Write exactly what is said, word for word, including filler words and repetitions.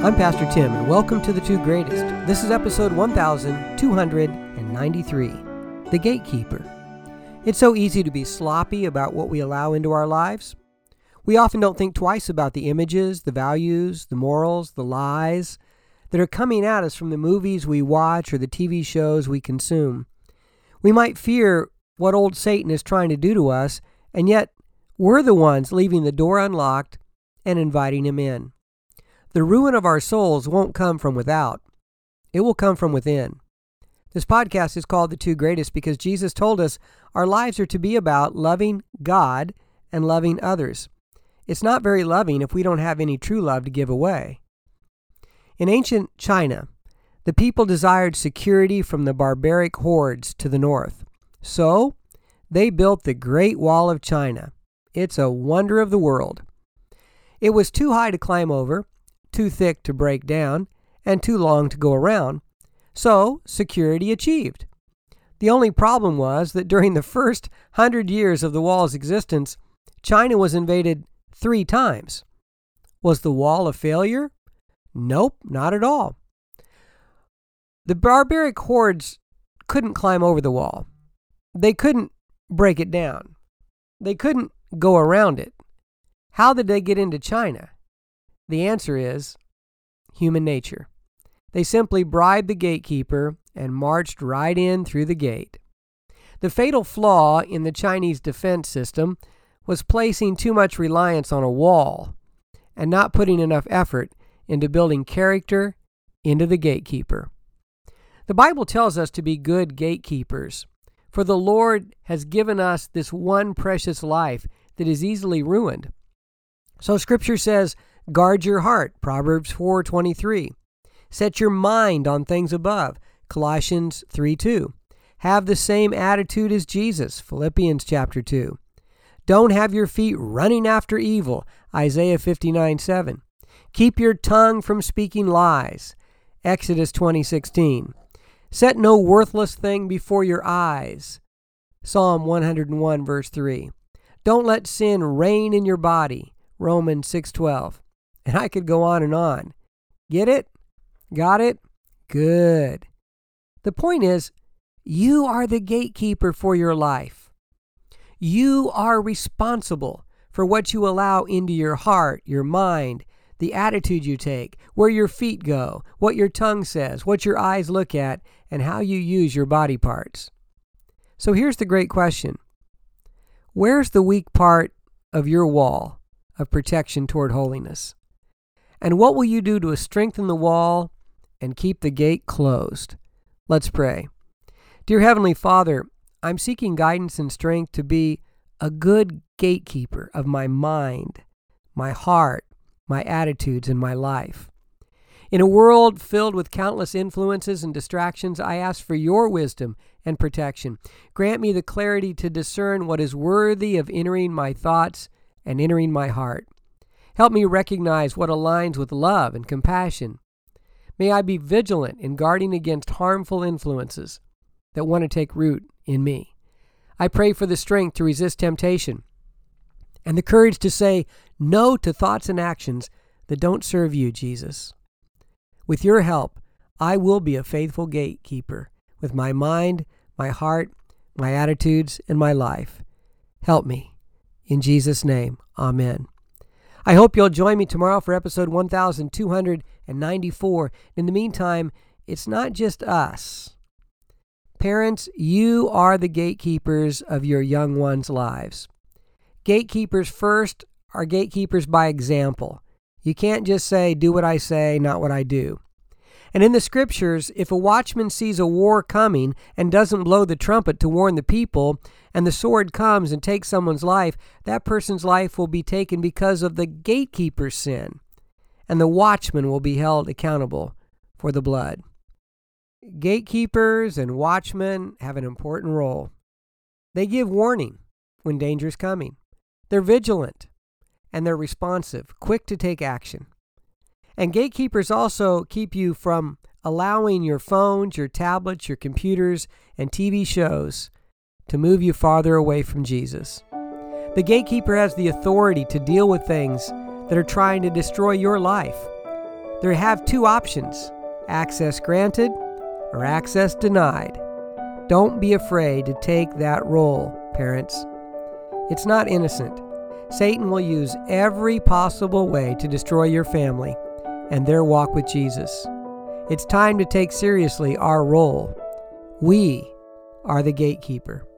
I'm Pastor Tim, and welcome to The Two Greatest. This is episode one thousand two hundred ninety-three, The Gatekeeper. It's so easy to be sloppy about what we allow into our lives. We often don't think twice about the images, the values, the morals, the lies that are coming at us from the movies we watch or the T V shows we consume. We might fear what old Satan is trying to do to us, and yet we're the ones leaving the door unlocked and inviting him in. The ruin of our souls won't come from without. It will come from within. This podcast is called The Two Greatest because Jesus told us our lives are to be about loving God and loving others. It's not very loving if we don't have any true love to give away. In ancient China, the people desired security from the barbaric hordes to the north. So, they built the Great Wall of China. It's a wonder of the world. It was too high to climb over, too thick to break down, and too long to go around. So, security achieved. The only problem was that during the first hundred years of the wall's existence, China was invaded three times. Was the wall a failure? Nope, not at all. The barbaric hordes couldn't climb over the wall. They couldn't break it down. They couldn't go around it. How did they get into China? The answer is human nature. They simply bribed the gatekeeper and marched right in through the gate. The fatal flaw in the Chinese defense system was placing too much reliance on a wall and not putting enough effort into building character into the gatekeeper. The Bible tells us to be good gatekeepers, for the Lord has given us this one precious life that is easily ruined. So Scripture says, guard your heart, Proverbs four twenty-three. Set your mind on things above, Colossians three two. Have the same attitude as Jesus, Philippians chapter two. Don't have your feet running after evil, Isaiah fifty-nine seven. Keep your tongue from speaking lies, Exodus twenty sixteen. Set no worthless thing before your eyes, Psalm one hundred one verse three. Don't let sin reign in your body, Romans six twelve. And I could go on and on. Get it? Got it? Good. The point is, you are the gatekeeper for your life. You are responsible for what you allow into your heart, your mind, the attitude you take, where your feet go, what your tongue says, what your eyes look at, and how you use your body parts. So here's the great question. Where's the weak part of your wall of protection toward holiness? And what will you do to strengthen the wall and keep the gate closed? Let's pray. Dear Heavenly Father, I'm seeking guidance and strength to be a good gatekeeper of my mind, my heart, my attitudes, and my life. In a world filled with countless influences and distractions, I ask for your wisdom and protection. Grant me the clarity to discern what is worthy of entering my thoughts and entering my heart. Help me recognize what aligns with love and compassion. May I be vigilant in guarding against harmful influences that want to take root in me. I pray for the strength to resist temptation and the courage to say no to thoughts and actions that don't serve you, Jesus. With your help, I will be a faithful gatekeeper with my mind, my heart, my attitudes, and my life. Help me. In Jesus' name, amen. I hope you'll join me tomorrow for episode one thousand two hundred ninety-four. In the meantime, it's not just us. Parents, you are the gatekeepers of your young ones' lives. Gatekeepers first are gatekeepers by example. You can't just say, do what I say, not what I do. And in the scriptures, if a watchman sees a war coming and doesn't blow the trumpet to warn the people, and the sword comes and takes someone's life, that person's life will be taken because of the gatekeeper's sin, and the watchman will be held accountable for the blood. Gatekeepers and watchmen have an important role. They give warning when danger is coming. They're vigilant, and they're responsive, quick to take action. And gatekeepers also keep you from allowing your phones, your tablets, your computers, and T V shows to move you farther away from Jesus. The gatekeeper has the authority to deal with things that are trying to destroy your life. They have two options: access granted or access denied. Don't be afraid to take that role, parents. It's not innocent. Satan will use every possible way to destroy your family and their walk with Jesus. It's time to take seriously our role. We are the gatekeeper.